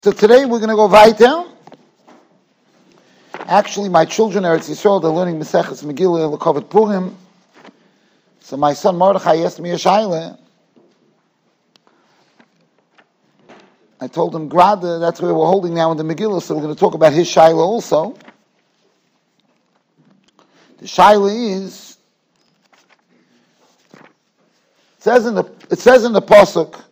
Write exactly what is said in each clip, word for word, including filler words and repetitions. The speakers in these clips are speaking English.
So today we're going to go weiter. Actually, my children are at Yisrael. They're learning Maseches Megillah L'Kovet Purim. So my son Mordechai asked me a shaila. I told him, Grada, that's where we're holding now in the Megillah, so we're going to talk about his shaila also. The shaila is, it says in the, it says in the Pasuk,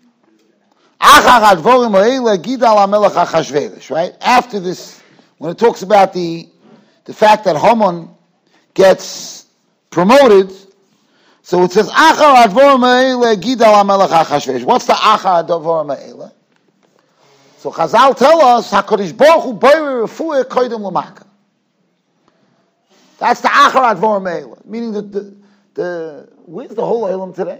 right? After this, when it talks about the the fact that Haman gets promoted, so it says, what's the achar advar ma'ela? So Chazal tell us, HaKadosh Baruch Hu boirer refuah koydem l'maka. That's the achar advar ma'ela. Meaning that the, the, where's the whole Olam today?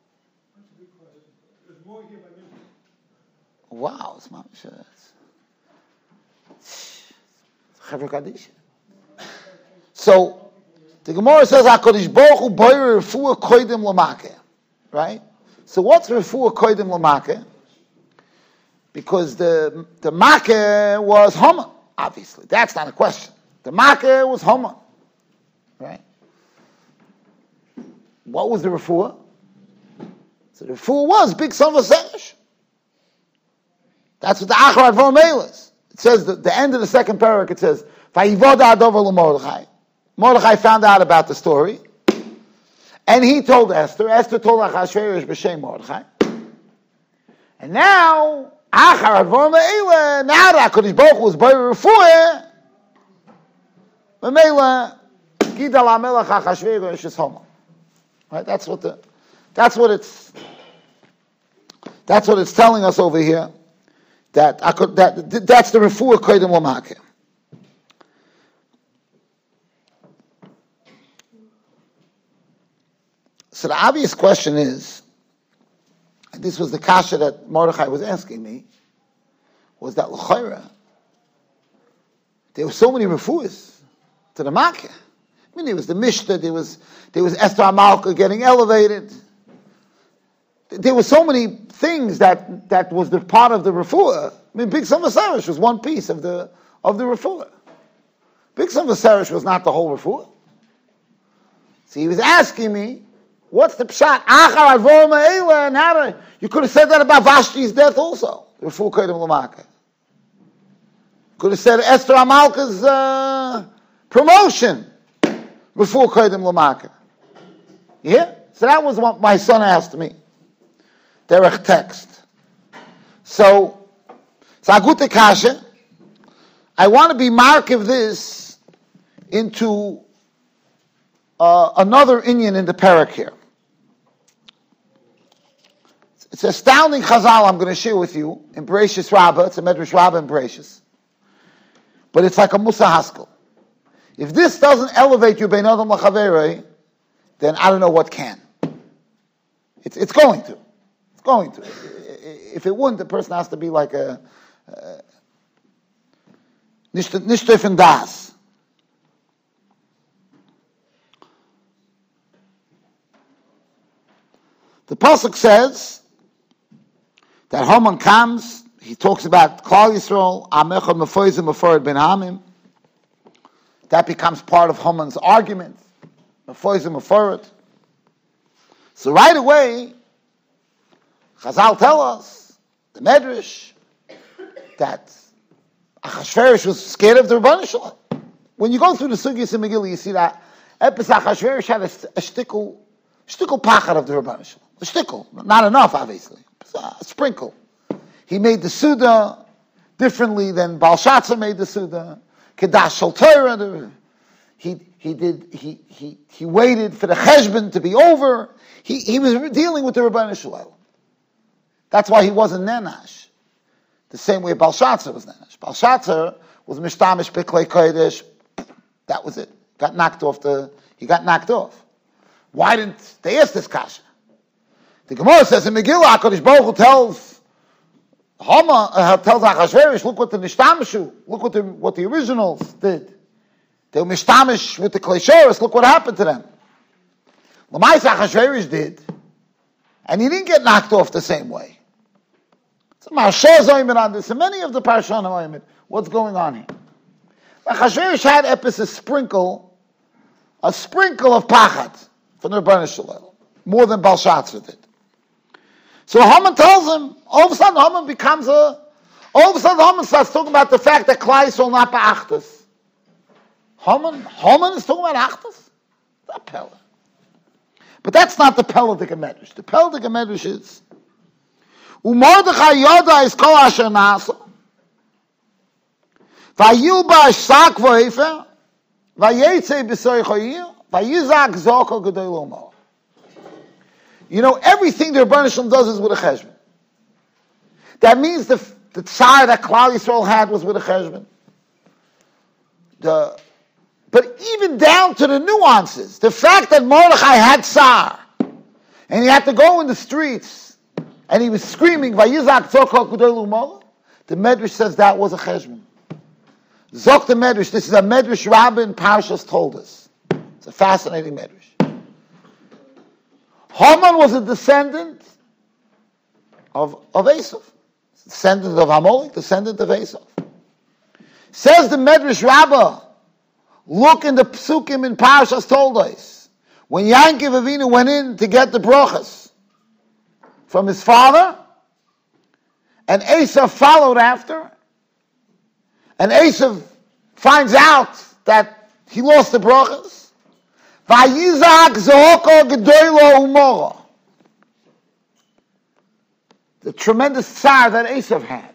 Wow, it's my Chavre Kaddish. So the Gemara says HaKadosh Baruch Hu boirer refuah koydem l'maka. Right? So what's refuah koydem l'maka? Because the the Makeh was Haman, obviously. That's not a question. The Makeh was Haman. Right? What was the refuah? So the refuah was big son of a Seresh. That's what the Achar Advar Me'ela is. It says, the, the end of the second parak, it says, Vayivoda Adover L'Mordechai. Mordechai found out about the story, and he told Esther. Esther told Achashverosh b'shem Mordechai. And now, Achar Advar Me'ela, now that HaKadosh Baruch Hu was by refuah, Me'ela, Gidal HaMelech Achashverosh is Haman. Right? That's what the, that's what it's, that's what it's telling us over here. That, that that's the refuah koydem l'makeh. So the obvious question is, and this was the kasha that Mordechai was asking me, was that l'chayra, there were so many refuahs to the makeh. I mean, there was the Mishnah, there was there was Esther HaMalka getting elevated. There were so many things that, that was the part of the refuah. I mean, Big Son Vasarish was one piece of the of the refuah. Big Son Vasarish was not the whole refuah. So he was asking me, what's the pshat? Achar Advar Me'ela, and how to, you could have said that about Vashti's death also. The refuah koydem l'makeh. Could have said Esther HaMalka's uh, promotion. Refuah koydem l'makeh. Yeah? So that was what my son asked me. Derech text. So, Zagute Kasha, I want to be mark of this into uh, another inyan in the parak here. It's an astounding chazal I'm going to share with you in Bereshis Rabbah. It's a Medrash Rabbah in Bereshis. But it's like a Musa Haskell. If this doesn't elevate you bein adam lachaverei, then I don't know what can. It's, it's going to. Going to. If it wouldn't, the person has to be like a nishtif and das. The pasuk says that Haman comes. He talks about Klal Yisrael, Amechad Mefoizim Mefored Ben Hamim. That becomes part of Haman's argument. Mefoizim Mefored. So right away, Chazal tell us, the Medrash, that Achashverosh was scared of the Rebbeinu Shalom. When you go through the Sugyas in Megillah, you see that Epis Achashverosh had a, a shtickle, shtickle pachad of the Rebbeinu Shalom. A shtickle, not enough, obviously. A sprinkle. He made the Suda differently than Balshazzar made the Suda. Kedash Shal Torah. He he did he he he waited for the cheshbon to be over. He he was dealing with the Rebbeinu Shalom. That's why he wasn't Nenash. The same way Balshazzar was Nenash. Balshazzar was Mishtamish Beklei Kodesh. That was it. Got knocked off the, he got knocked off. Why didn't they ask this kasha? The Gemara says in Megillah, HaKadosh Baruch Hu tells Hama, uh, tells Achashverosh, look what the Nishtamishu, look what the, what the originals did. They were Mishtamish with the Kleshoris, look what happened to them. L'mais Achashverosh did, and he didn't get knocked off the same way. So Marsha Zoyman on this, and many of the Parshanim Zoyman. What's going on here? Achashverosh had epis a sprinkle, a sprinkle of pachat from the Rebbeinu Shalom, more than Belshazzar did. So Haman tells him, all of a sudden Haman becomes a, all of a sudden Haman starts talking about the fact that Klai Yisrael not be'achtas. Haman, Haman is talking about achtas? That Pella. But that's not the Pella de Gemedrash. The Pella de Gemedrash is, Umordechai Yoda is kol asher nasa, vayilbash sak v'efer, vayetze b'soy choyir, vayizak zoko g'doy l'omor. You know, everything the Rebbeinu Shalom does is with a cheshbon. That means the the tsar that Klal Yisrael had was with a cheshbon. The, but even down to the nuances, the fact that Mordechai had tsar, and he had to go in the streets, and he was screaming, "Vayizak tzokok g'dol u'mor," the Medrash says that was a cheshbon. Zok the Medrash. This is a Medrash Rabbin Parshas told us. It's a fascinating Medrash. Haman was a descendant of, of Esav. Descendant of Amalek, descendant of Esav. Says the Medrash Rabbah, look in the Psukim in Parshas told us, when Yankov Avinu went in to get the brachas from his father, and Esav followed after, and Esav finds out that he lost the brachas, Vayizak zohoko gedoylo umora. The tremendous tsar that Esav had.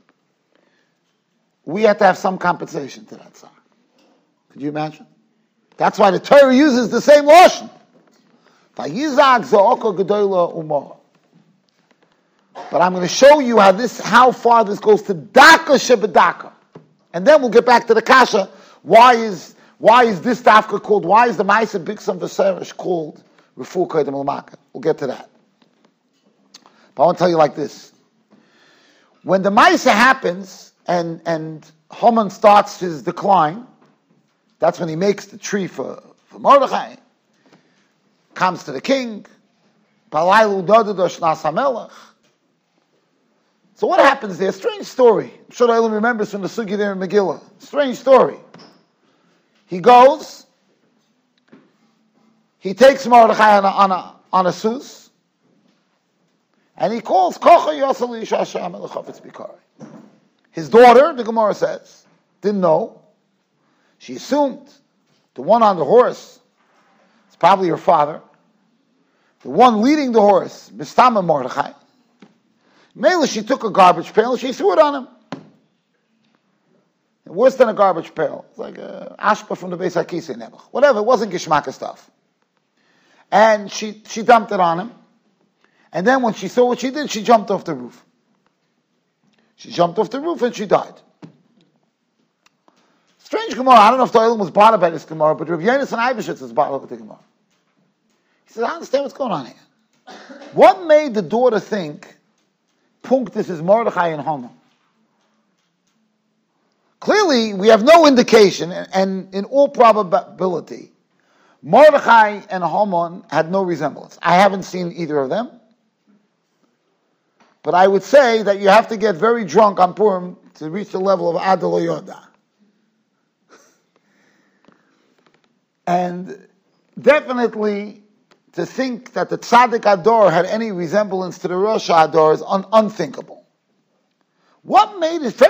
We had to have some compensation to that tsar. Could you imagine? That's why the Torah uses the same lashon. Vayizak zohoko gedoylo umora. But I'm going to show you how this, how far this goes to daka shebedaka, and then we'll get back to the kasha. Why is Why is this dafka called, why is the Ma'aseh Biksam V'Seresh called Refu Kodim L'Maka? We'll get to that. But I want to tell you like this. When the Ma'aseh happens, and, and Haman starts his decline, that's when he makes the tree for, for Mordechai, comes to the king, Palaylu Dododosh Nas HaMelech. So what happens there? Strange story. I'm sure Eilim remembers from the Sugi there in Megillah. Strange story. He goes, he takes Mordechai on a, on a, on a sus, and he calls Kocha Yosel Isha Hashem Elechofetz Bikari. His daughter, the Gemara says, didn't know. She assumed the one on the horse is probably her father. The one leading the horse, Mistama Mordechai. Mela, she took a garbage pail, she threw it on him. Worse than a garbage pail. It's like a ashpa from the Beis HaKisei Nebuch. Whatever, it wasn't gishmaka stuff. And she, she dumped it on him. And then when she saw what she did, she jumped off the roof. She jumped off the roof and she died. Strange Gemara. I don't know if the Olam was bothered by this Gemara, but Rav Yonasan Eibeshitz is bothered with the Gemara. He says, I understand what's going on here. What made the daughter think, Punk, this is Mordechai and Haman? Clearly, we have no indication, and in all probability, Mordechai and Haman had no resemblance. I haven't seen either of them, but I would say that you have to get very drunk on Purim to reach the level of Adol Yoda. And definitely, to think that the Tzaddik Ador had any resemblance to the Rosh Ador is un- unthinkable. What made it?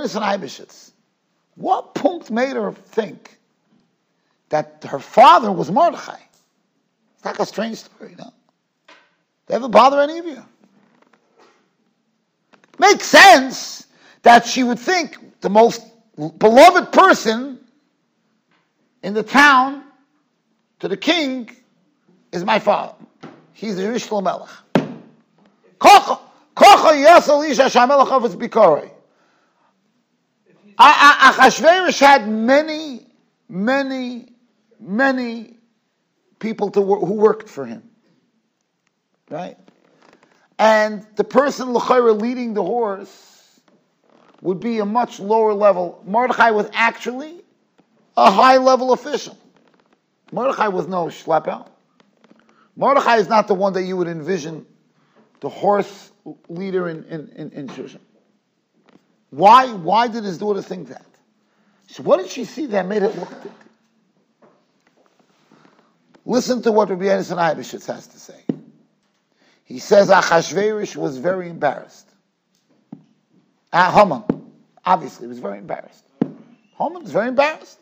What punkt made her think that her father was Mordechai? It's like a strange story, no? Did ever bother any of you? Makes sense that she would think the most beloved person in the town to the king is my father. He's the Rishlo Melech. Kocha Yasal Isha Shamelech of its Bikori. Achashverosh had many, many, many people to work, who worked for him, right? And the person l'chayra leading the horse would be a much lower level. Mordechai was actually a high level official. Mordechai was no schlepper. Mordechai is not the one that you would envision the horse leader in, in, in, in Shushan. Why, why did his daughter think that? So what did she see that made it look good? Listen to what Rabbi Yonasan Eibeshitz has to say. He says Achashverosh was very embarrassed. Uh, Haman, obviously, was very embarrassed. Haman was very embarrassed.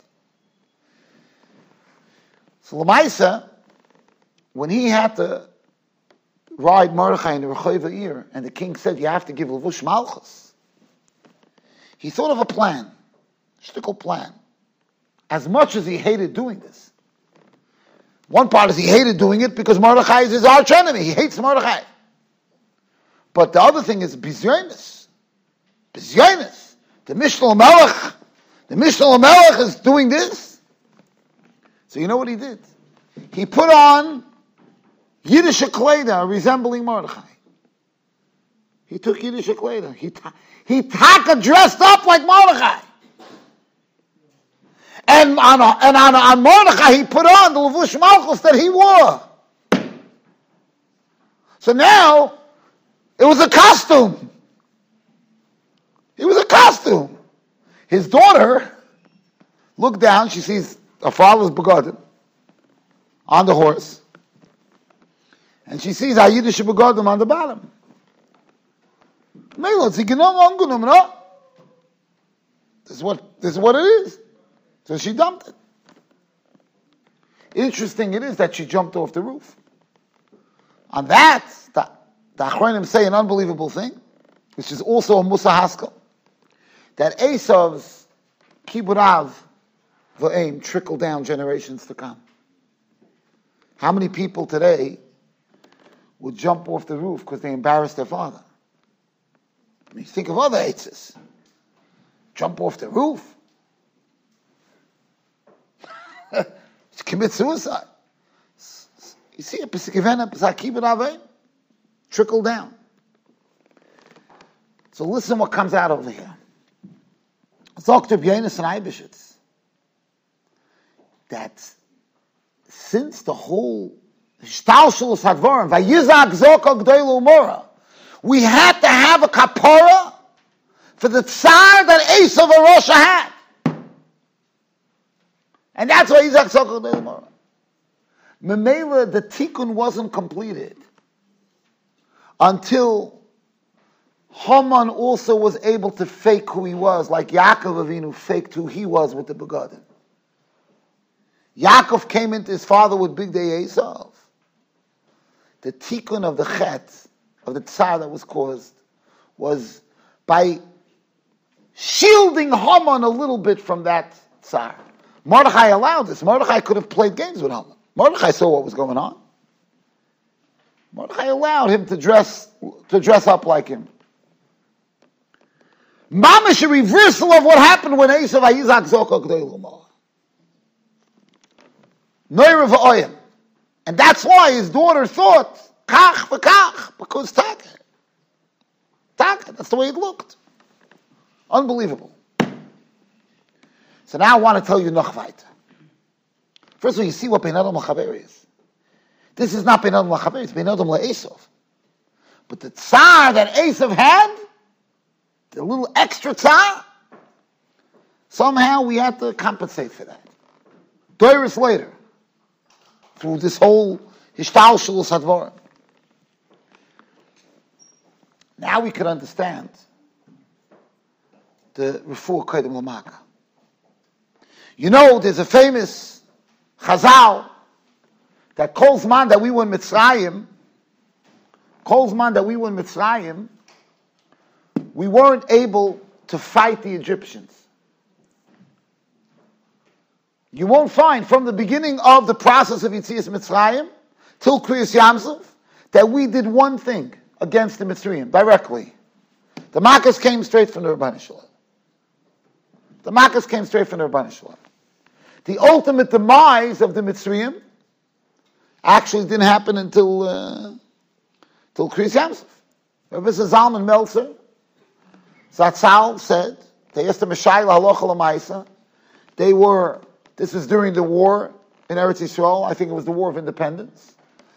So Lamaisa, when he had to ride Mordechai in the Rechova ear, and the king said, you have to give Levush Malchus, he thought of a plan, a shtickle plan. As much as he hated doing this, one part is he hated doing it because Mordechai is his arch enemy. He hates Mordechai. But the other thing is Bizyonis. Bizyonis. The Mishnah Melech. The Mishnah Melech is doing this. So you know what he did? He put on Yiddish Kleda resembling Mordechai. He took Yiddish Kleda. He, ta- he taka dressed up like Mordechai. And on, and on, on Mordechai, he put on the Levush Malchus that he wore. So now, it was a costume. It was a costume. His daughter looked down, she sees her father's begotten on the horse, and she sees Ayidish begotten on the bottom. This is what, this is what it is. So she dumped it. Interesting it is that she jumped off the roof. On that, the, the Achronim say an unbelievable thing, which is also a Musa Haskell, that Esav's Kibud Av V'aim trickle down generations to come. How many people today would jump off the roof because they embarrassed their father? I mean, think of other Eitzes. Jump off the roof. Commit suicide. You see a Kibud trickle down. So listen what comes out over here. Doctor Yonasan Eibeshitz, that since the whole Shtalshulus Hadvarim, Vayizak Zokah G'daylu Umora, we had to have a kapara for the tsar that Esav Arosha had. And that's why Yizak Zokah G'daylu Umora. Memela, the tikkun wasn't completed until Haman also was able to fake who he was, like Yaakov Avinu faked who he was with the begotten. Yaakov came into his father with big day Esav. The tikkun of the chet, of the tsar that was caused, was by shielding Haman a little bit from that tsar. Mordechai allowed this. Mordechai could have played games with Haman. Mordechai saw what was going on. Mordechai allowed him to dress to dress up like him. Mamish, a reversal of what happened when Esav Vayizak Zokah G'daylu Umora. Noira v'oyim. And that's why his daughter thought, kach v'kach, because taka. Taka, that's the way it looked. Unbelievable. So now I want to tell you noch weiter. First of all, you see what Bein Adam L'Chaver is. This is not Bein Adam L'Chaver, it's Bein Adam L'Esav. But the tsar that Esav had, the little extra tsar, somehow we had to compensate for that. Doiris later, through this whole Hishtalshulus Hadvarim. Now we can understand the Refuah Kodem L'Maka. You know, there's a famous Chazal that calls man that we were in Mitzrayim, calls man that we were in Mitzrayim, we weren't able to fight the Egyptians. You won't find from the beginning of the process of Yetzias Mitzrayim till Kriyas Yamsuf that we did one thing against the Mitzrayim directly. The Makkos came straight from the Rebbeinu Shalom. The Makkos came straight from the Rebbeinu Shalom. The ultimate demise of the Mitzrayim actually didn't happen until uh, till Kriyas Yamsuf. Rabbi Zalman Meltzer Zatzal said, they asked the Meshayla Halacha L'Maisa, they were, this was during the war in Eretz Yisrael, I think it was the War of Independence,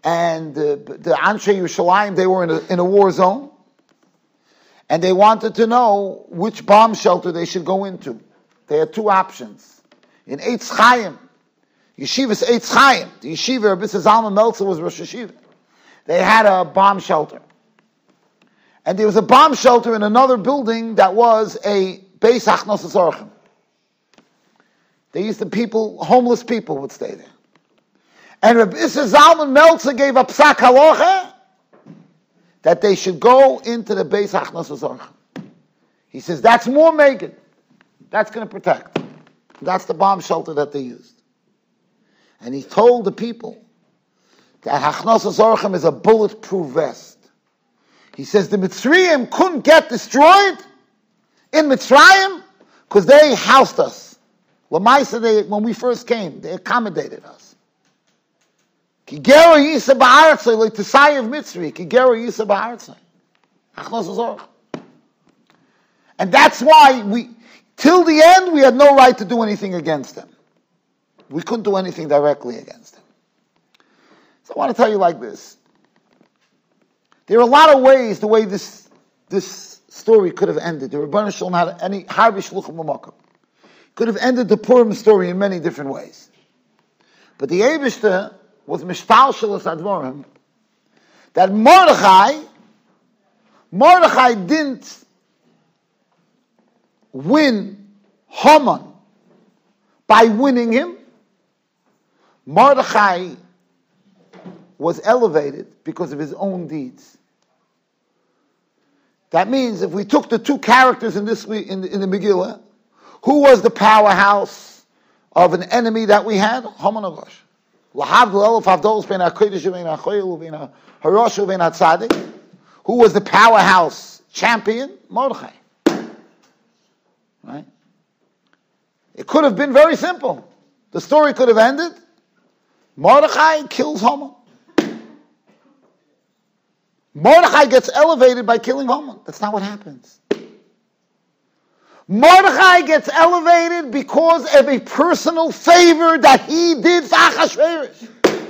and uh, the Anshe Yerushalayim, they were in a, in a war zone, and they wanted to know which bomb shelter they should go into. They had two options. In Eitz Chaim, Yeshiva's Eitz Chaim, the yeshiva, Rabbi Zalman Meltzer was Rosh Yeshiva. They had a bomb shelter. And there was a bomb shelter in another building that was a Beis Achnosas Orchim. They used to people, homeless people would stay there. And Rabbi Zalman Meltzer gave a psak halacha that they should go into the Beis Achnosas Orchim. He says, that's more Megan. That's going to protect. That's the bomb shelter that they used. And he told the people that Achnosas Orchim is a bulletproof vest. He says the Mitzrayim couldn't get destroyed in Mitzrayim because they housed us. Lamaisa, they, when we first came, they accommodated us. Kigero Yisa Ba'artzai, like Tesayev Mitzri, Kigero Yisa Ba'artzai. Achnosas Orchim. And that's why we, till the end, we had no right to do anything against them. We couldn't do anything directly against them. So I want to tell you like this. There are a lot of ways the way this this story could have ended. The Rebbeinu Shalom had any harbi shluchim l'makom. Could have ended the Purim story in many different ways. But the Eibishter was mishtal shalos advorim that Mordechai, Mordechai didn't win Haman by winning him. Mordechai was elevated because of his own deeds. That means if we took the two characters in this in the, in the Megillah, who was the powerhouse of an enemy that we had? Haman Agash. Who was the powerhouse champion? Mordechai. Right? It could have been very simple. The story could have ended. Mordechai kills Haman. Mordechai gets elevated by killing Haman. That's not what happens. Mordechai gets elevated because of a personal favor that he did for Achashverosh.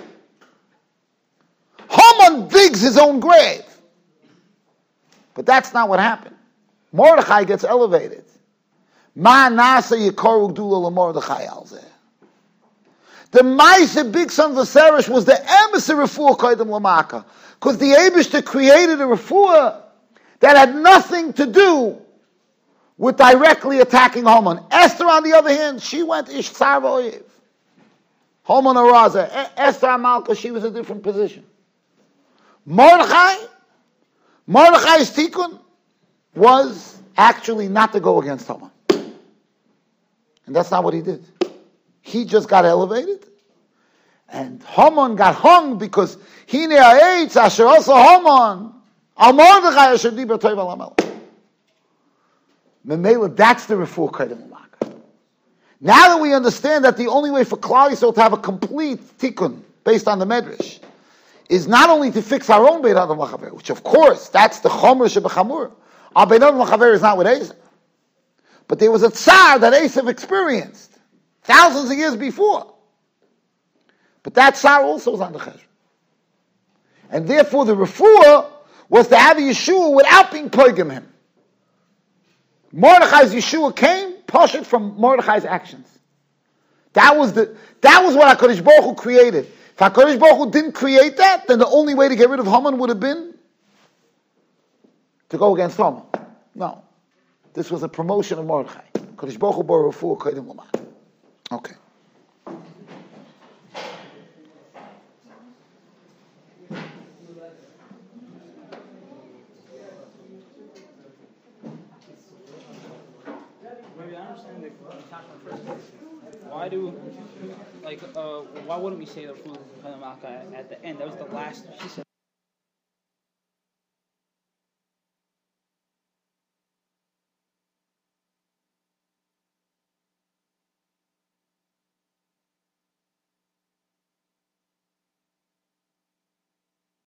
Haman digs his own grave. But that's not what happened. Mordechai gets elevated. Ma nasa yikaru gdula leMordechai alzeh. The Maisa, big son of Seresh, was the emissary refuah koydem lamaka. Because the Eibishter created a refuah that had nothing to do with directly attacking Haman. Esther, on the other hand, she went ish tsar v'oyev. Haman Araza. Esther Amalka, she was a different position. Mordechai, Mordechai's tikkun was actually not to go against Haman. And that's not what he did. He just got elevated, and Haman got hung because Hine ha'etz asher also Haman al Mordechai asher diber tov al HaMelech. Memela, that's the refuah koydem l'maka. Now that we understand that the only way for Klal Yisrael to have a complete tikkun based on the Medrash is not only to fix our own Beit Adam L'chaver, which of course that's the Chomer Shebechamur. Our Beit Adam L'chaver is not with Esav, but there was a tsar that Esav experienced thousands of years before. But that tsar also was on the cheshbon. And therefore the refuah was to have a Yeshua without being poigim him. Mordechai's Yeshua came, pashut from Mordechai's actions. That was the that was what HaKadosh Baruch Hu created. If HaKadosh Baruch Hu didn't create that, then the only way to get rid of Haman would have been to go against Haman. No. This was a promotion of Mordechai. HaKadosh Baruch Hu bore refuah koydem l'maka. Okay. Maybe I understand the why do like uh why wouldn't we say the food at the end? That was the last she said.